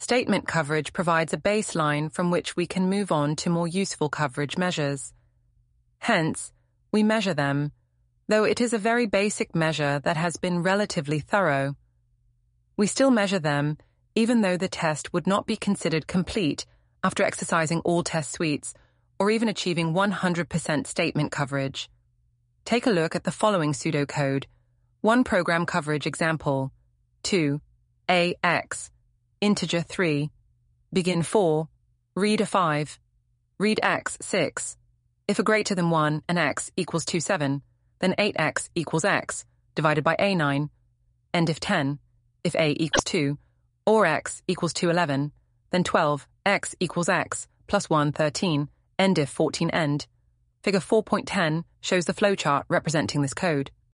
Statement coverage provides a baseline from which we can move on to more useful coverage measures. Hence, we measure them, though it is a very basic measure that has been relatively thorough. We still measure them, even though the test would not be considered complete after exercising all test suites or even achieving 100% statement coverage. Take a look at the following pseudocode. 1 program coverage example. 2. AX. Integer 3. Begin 4. Read a 5. Read X 6. If a greater than 1 and X equals 27, then 8X equals X, divided by A9. End if 10. If A equals 2, or X equals 211, then 12, X equals X, plus 1, 13, end if 14 end. Figure 4.10 shows the flowchart representing this code.